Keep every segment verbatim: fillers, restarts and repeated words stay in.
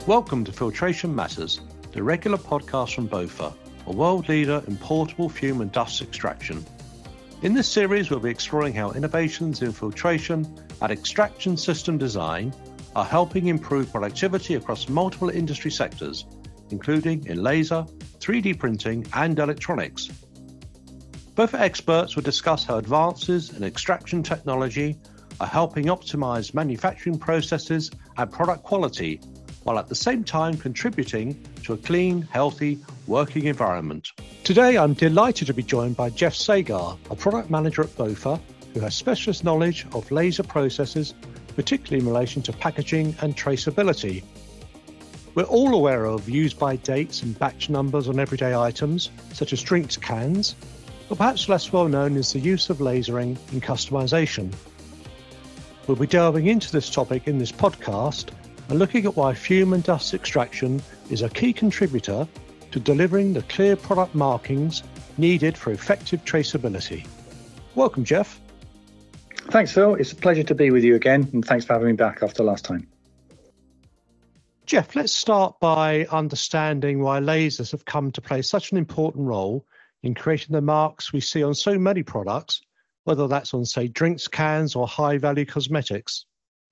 Welcome to Filtration Matters, the regular podcast from BOFA, a world leader in portable fume and dust extraction. In this series, we'll be exploring how innovations in filtration and extraction system design are helping improve productivity across multiple industry sectors, including in laser, three D printing, and electronics. BOFA experts will discuss how advances in extraction technology are helping optimize manufacturing processes and product quality, while at the same time contributing to a clean, healthy working environment. Today, I'm delighted to be joined by Jeff Sagar, a product manager at BOFA, who has specialist knowledge of laser processes, particularly in relation to packaging and traceability. We're all aware of use-by dates and batch numbers on everyday items, such as drinks cans, but perhaps less well known is the use of lasering in customization. We'll be delving into this topic in this podcast and looking at why fume and dust extraction is a key contributor to delivering the clear product markings needed for effective traceability. Welcome, Jeff. Thanks, Phil. It's a pleasure to be with you again, and thanks for having me back after last time. Jeff, let's start by understanding why lasers have come to play such an important role in creating the marks we see on so many products, whether that's on, say, drinks cans or high-value cosmetics.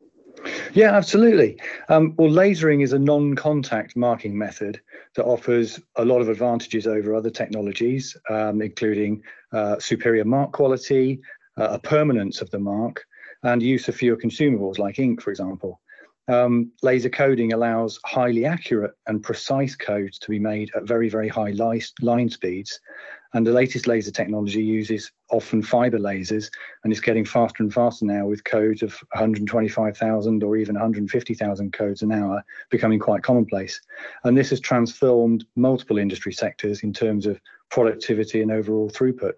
Yeah, absolutely. Um, well, lasering is a non-contact marking method that offers a lot of advantages over other technologies, um, including uh, superior mark quality, uh, a permanence of the mark, and use of fewer consumables like ink, for example. Um, laser coding allows highly accurate and precise codes to be made at very, very high li- line speeds. And the latest laser technology uses often fiber lasers, and it's getting faster and faster now with codes of one hundred twenty-five thousand or even one hundred fifty thousand codes an hour becoming quite commonplace. And this has transformed multiple industry sectors in terms of productivity and overall throughput.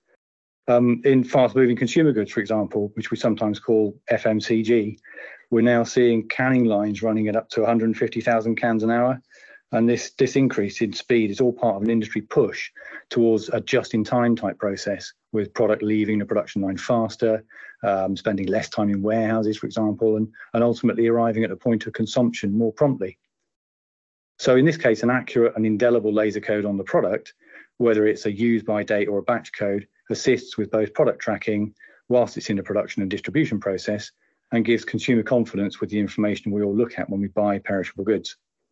Um, in fast-moving consumer goods, for example, which we sometimes call F M C G, we're now seeing canning lines running at up to one hundred fifty thousand cans an hour. And this, this increase in speed is all part of an industry push towards a just-in-time type process, with product leaving the production line faster, um, spending less time in warehouses, for example, and, and ultimately arriving at the point of consumption more promptly. So in this case, an accurate and indelible laser code on the product, whether it's a use-by date or a batch code, assists with both product tracking whilst it's in the production and distribution process, and gives consumer confidence with the information we all look at when we buy perishable goods.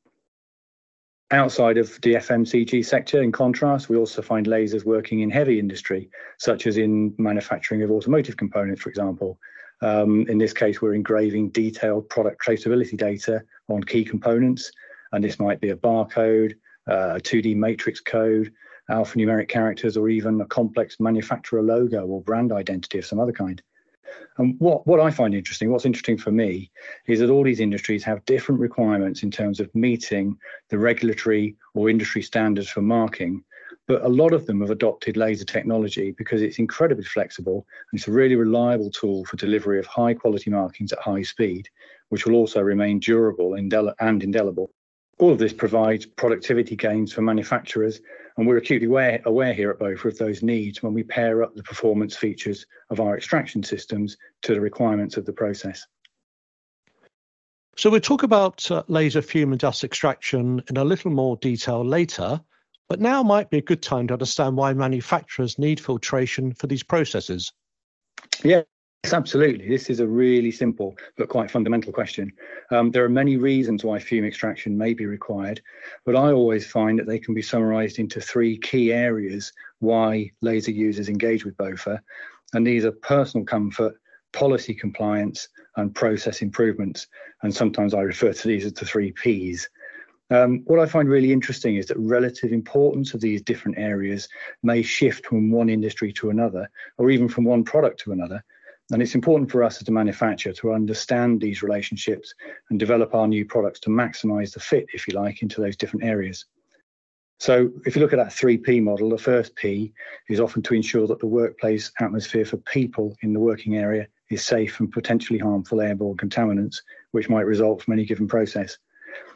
Outside of the F M C G sector, in contrast, we also find lasers working in heavy industry, such as in manufacturing of automotive components, for example. Um, in this case, we're engraving detailed product traceability data on key components, and this might be a barcode, uh, a two D matrix code, alphanumeric characters, or even a complex manufacturer logo or brand identity of some other kind. And what, what I find interesting, what's interesting for me, is that all these industries have different requirements in terms of meeting the regulatory or industry standards for marking, but a lot of them have adopted laser technology because it's incredibly flexible and it's a really reliable tool for delivery of high quality markings at high speed, which will also remain durable indel- and indelible. All of this provides productivity gains for manufacturers, and we're acutely aware, aware here at BOFA of those needs when we pair up the performance features of our extraction systems to the requirements of the process. So we'll talk about uh, laser fume and dust extraction in a little more detail later, but now might be a good time to understand why manufacturers need filtration for these processes. Yeah. Yes, absolutely. This is a really simple but quite fundamental question. Um, there are many reasons why fume extraction may be required, but I always find that they can be summarized into three key areas why laser users engage with BOFA, and these are personal comfort, policy compliance, and process improvements. And sometimes I refer to these as the three Ps. Um, what I find really interesting is that relative importance of these different areas may shift from one industry to another, or even from one product to another. And it's important for us as a manufacturer to understand these relationships and develop our new products to maximize the fit, if you like, into those different areas. So if you look at that three P model, the first P is often to ensure that the workplace atmosphere for people in the working area is safe from potentially harmful airborne contaminants, which might result from any given process.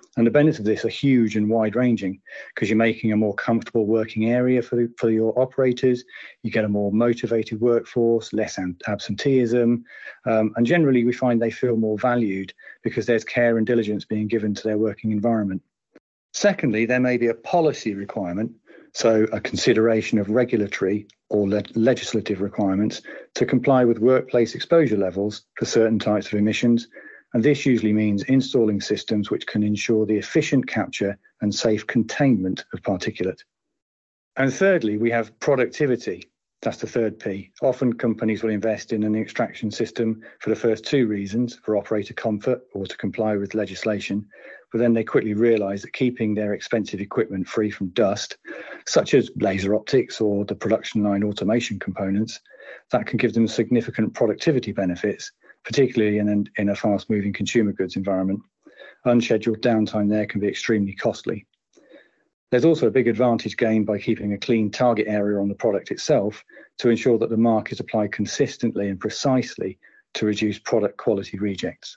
And the benefits of this are huge and wide-ranging because you're making a more comfortable working area for, the, for your operators. You get a more motivated workforce, less absenteeism, um, and generally we find they feel more valued because there's care and diligence being given to their working environment. Secondly, there may be a policy requirement, so a consideration of regulatory or le- legislative requirements to comply with workplace exposure levels for certain types of emissions. And this usually means installing systems which can ensure the efficient capture and safe containment of particulate. And thirdly, we have productivity. That's the third P. Often companies will invest in an extraction system for the first two reasons, for operator comfort or to comply with legislation. But then they quickly realise that keeping their expensive equipment free from dust, such as laser optics or the production line automation components, that can give them significant productivity benefits, particularly in, an, in a fast-moving consumer goods environment. Unscheduled downtime there can be extremely costly. There's also a big advantage gained by keeping a clean target area on the product itself to ensure that the mark is applied consistently and precisely to reduce product quality rejects.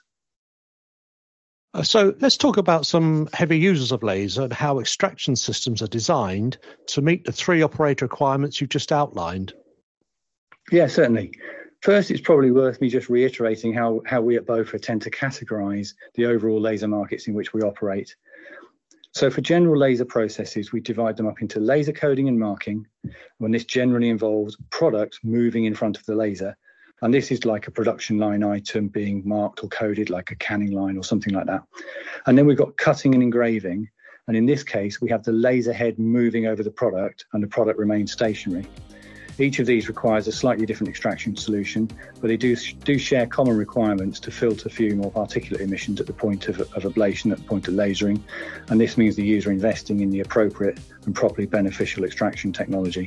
Uh, so let's talk about some heavy users of laser and how extraction systems are designed to meet the three operator requirements you just outlined. Yeah, certainly. First, it's probably worth me just reiterating how, how we at BOFA tend to categorise the overall laser markets in which we operate. So for general laser processes, we divide them up into laser coding and marking, when this generally involves product moving in front of the laser. And this is like a production line item being marked or coded, like a canning line or something like that. And then we've got cutting and engraving. And in this case, we have the laser head moving over the product and the product remains stationary. Each of these requires a slightly different extraction solution, but they do, do share common requirements to filter fume or particulate emissions at the point of, of ablation, at the point of lasering. And this means the user investing in the appropriate and properly beneficial extraction technology.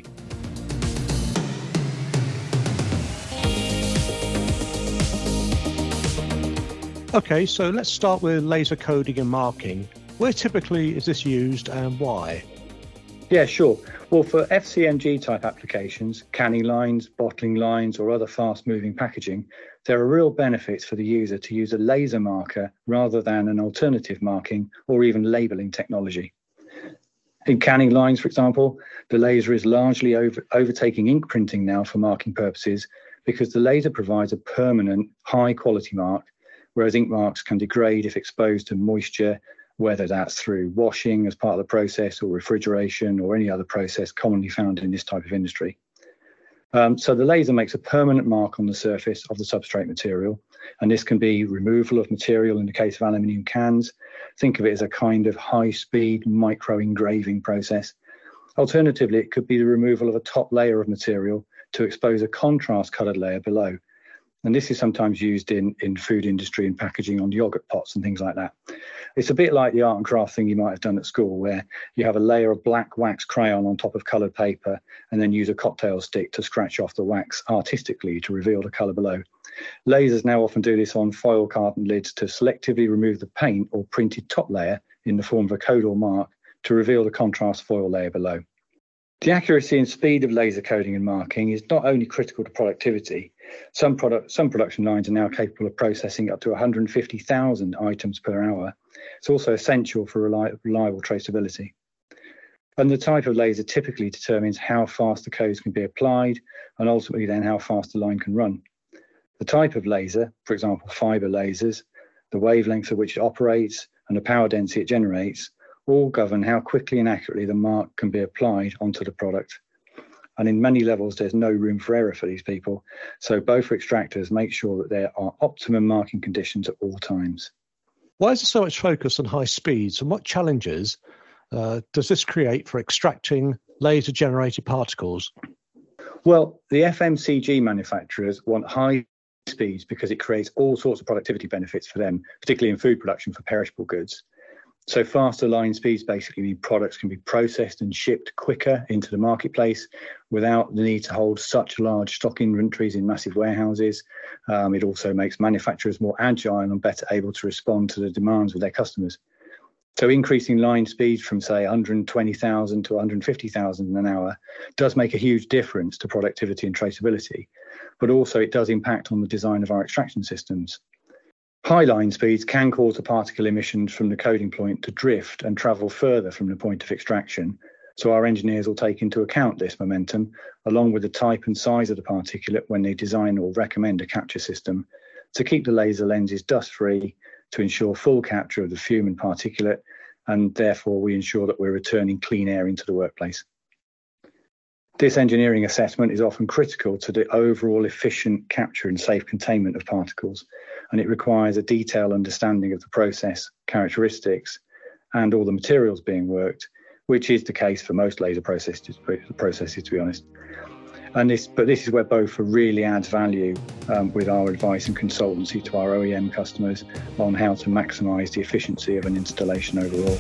Okay, so let's start with laser coding and marking. Where typically is this used and why? Yeah, sure. Well, for F C M G type applications, canning lines, bottling lines, or other fast-moving packaging, there are real benefits for the user to use a laser marker rather than an alternative marking or even labelling technology. In canning lines, for example, the laser is largely over, overtaking ink printing now for marking purposes because the laser provides a permanent, high-quality mark, whereas ink marks can degrade if exposed to moisture, whether that's through washing as part of the process or refrigeration or any other process commonly found in this type of industry. Um, so the laser makes a permanent mark on the surface of the substrate material, and this can be removal of material in the case of aluminium cans. Think of it as a kind of high-speed micro-engraving process. Alternatively, it could be the removal of a top layer of material to expose a contrast-coloured layer below. And this is sometimes used in, in food industry and packaging on yogurt pots and things like that. It's a bit like the art and craft thing you might have done at school, where you have a layer of black wax crayon on top of coloured paper and then use a cocktail stick to scratch off the wax artistically to reveal the colour below. Lasers now often do this on foil carton lids to selectively remove the paint or printed top layer in the form of a code or mark to reveal the contrast foil layer below. The accuracy and speed of laser coding and marking is not only critical to productivity. Some product, some production lines are now capable of processing up to one hundred fifty thousand items per hour. It's also essential for reliable, reliable traceability. And the type of laser typically determines how fast the codes can be applied and ultimately then how fast the line can run. The type of laser, for example, fiber lasers, the wavelength at which it operates and the power density it generates, all govern how quickly and accurately the mark can be applied onto the product. And in many levels, there's no room for error for these people. So both extractors make sure that there are optimum marking conditions at all times. Why is there so much focus on high speeds, and what challenges uh, does this create for extracting laser-generated particles? Well, the F M C G manufacturers want high speeds because it creates all sorts of productivity benefits for them, particularly in food production for perishable goods. So faster line speeds basically mean products can be processed and shipped quicker into the marketplace without the need to hold such large stock inventories in massive warehouses. Um, it also makes manufacturers more agile and better able to respond to the demands of their customers. So increasing line speeds from, say, one hundred twenty thousand to one hundred fifty thousand an hour does make a huge difference to productivity and traceability, but also it does impact on the design of our extraction systems. High line speeds can cause the particle emissions from the coding point to drift and travel further from the point of extraction. So our engineers will take into account this momentum, along with the type and size of the particulate when they design or recommend a capture system, to keep the laser lenses dust-free, to ensure full capture of the fume and particulate, and therefore we ensure that we're returning clean air into the workplace. This engineering assessment is often critical to the overall efficient capture and safe containment of particles, and it requires a detailed understanding of the process, characteristics, and all the materials being worked, which is the case for most laser processes, processes to be honest. And this, but this is where BOFA really adds value um, with our advice and consultancy to our O E M customers on how to maximise the efficiency of an installation overall.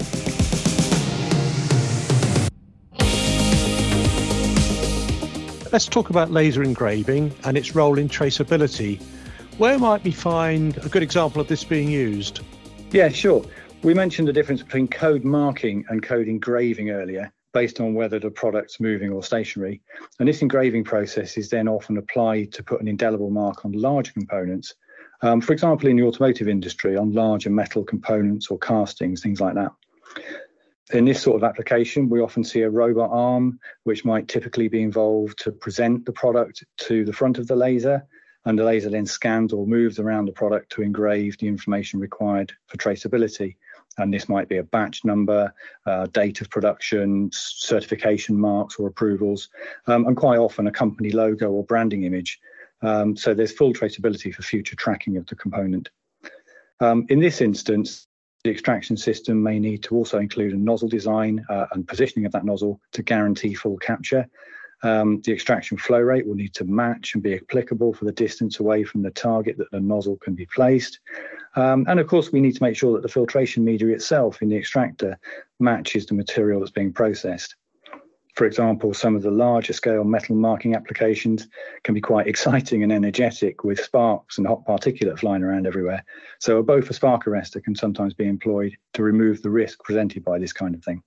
Let's talk about laser engraving and its role in traceability. Where might we find a good example of this being used? Yeah, sure. We mentioned the difference between code marking and code engraving earlier, based on whether the product's moving or stationary. And this engraving process is then often applied to put an indelible mark on larger components. Um, for example, in the automotive industry, on larger metal components or castings, things like that. In this sort of application, we often see a robot arm, which might typically be involved to present the product to the front of the laser, and the laser then scans or moves around the product to engrave the information required for traceability. And this might be a batch number, uh, date of production, certification marks or approvals, um, and quite often a company logo or branding image. Um, so there's full traceability for future tracking of the component. Um, in this instance, the extraction system may need to also include a nozzle design uh, and positioning of that nozzle to guarantee full capture. Um, the extraction flow rate will need to match and be applicable for the distance away from the target that the nozzle can be placed. Um, and of course, we need to make sure that the filtration media itself in the extractor matches the material that's being processed. For example, some of the larger scale metal marking applications can be quite exciting and energetic with sparks and hot particulate flying around everywhere. So a BOFA spark arrestor can sometimes be employed to remove the risk presented by this kind of thing.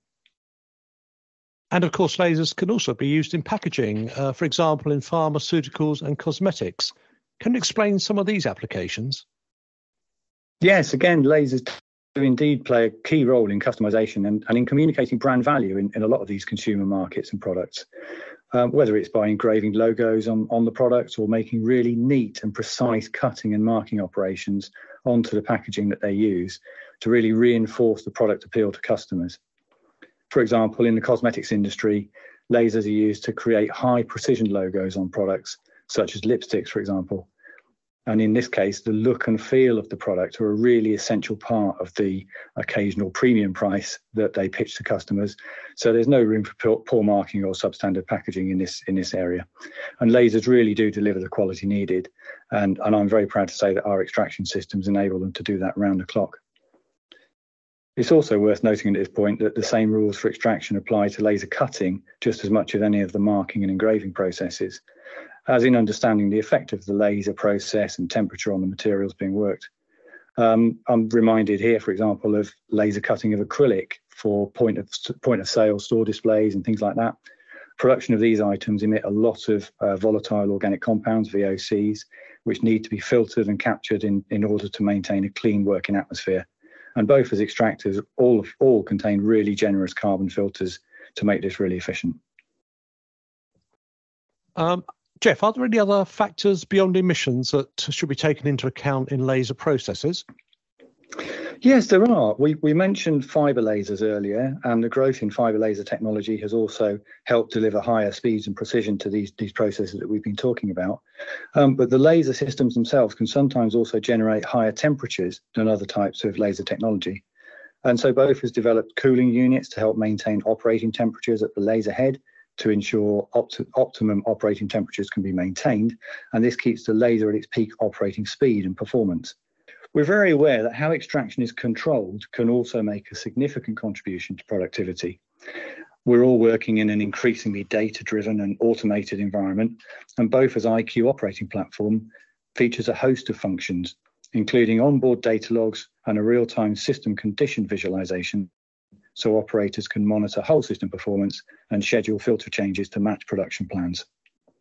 And of course, lasers can also be used in packaging, uh, for example, in pharmaceuticals and cosmetics. Can you explain some of these applications? Yes, again, lasers do indeed play a key role in customization and, and in communicating brand value in, in a lot of these consumer markets and products, um, whether it's by engraving logos on, on the products or making really neat and precise cutting and marking operations onto the packaging that they use to really reinforce the product appeal to customers. For example, in the cosmetics industry, lasers are used to create high precision logos on products, such as lipsticks, for example. And in this case, the look and feel of the product are a really essential part of the occasional premium price that they pitch to customers. So there's no room for poor marking or substandard packaging in this in this area. And lasers really do deliver the quality needed. And, and I'm very proud to say that our extraction systems enable them to do that round the clock. It's also worth noting at this point that the same rules for extraction apply to laser cutting just as much as any of the marking and engraving processes, as in understanding the effect of the laser process and temperature on the materials being worked. Um, I'm reminded here, for example, of laser cutting of acrylic for point of, point of sale store displays and things like that. Production of these items emit a lot of uh, volatile organic compounds, V O Cs, which need to be filtered and captured in, in order to maintain a clean working atmosphere. And both as extractors, all, all contain really generous carbon filters to make this really efficient. Um, Jeff, are there any other factors beyond emissions that should be taken into account in laser processes? Yes, there are. We, we mentioned fibre lasers earlier, and the growth in fibre laser technology has also helped deliver higher speeds and precision to these, these processes that we've been talking about. Um, but the laser systems themselves can sometimes also generate higher temperatures than other types of laser technology. And so BOFA has developed cooling units to help maintain operating temperatures at the laser head to ensure opt- optimum operating temperatures can be maintained. And this keeps the laser at its peak operating speed and performance. We're very aware that how extraction is controlled can also make a significant contribution to productivity. We're all working in an increasingly data-driven and automated environment, and BOFA's I Q operating platform features a host of functions, including onboard data logs and a real-time system condition visualization, so operators can monitor whole system performance and schedule filter changes to match production plans.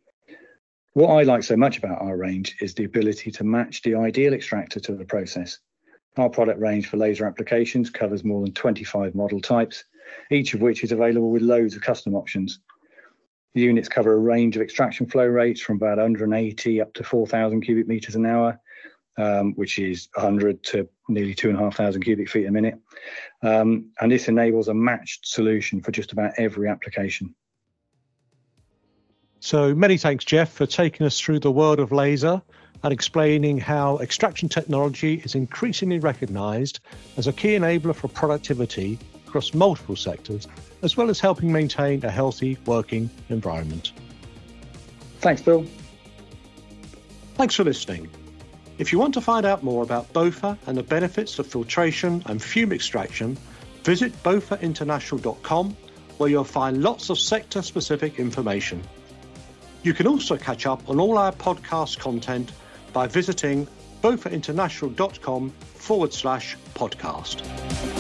What I like so much about our range is the ability to match the ideal extractor to the process. Our product range for laser applications covers more than twenty-five model types, each of which is available with loads of custom options. The units cover a range of extraction flow rates from about one hundred eighty up to four thousand cubic meters an hour, um, which is one hundred to nearly two thousand five hundred cubic feet a minute. Um, and this enables a matched solution for just about every application. So many thanks, Jeff, for taking us through the world of laser and explaining how extraction technology is increasingly recognised as a key enabler for productivity across multiple sectors, as well as helping maintain a healthy working environment. Thanks, Bill. Thanks for listening. If you want to find out more about BOFA and the benefits of filtration and fume extraction, visit bofa international dot com, where you'll find lots of sector-specific information. You can also catch up on all our podcast content by visiting bofa international dot com forward slash podcast.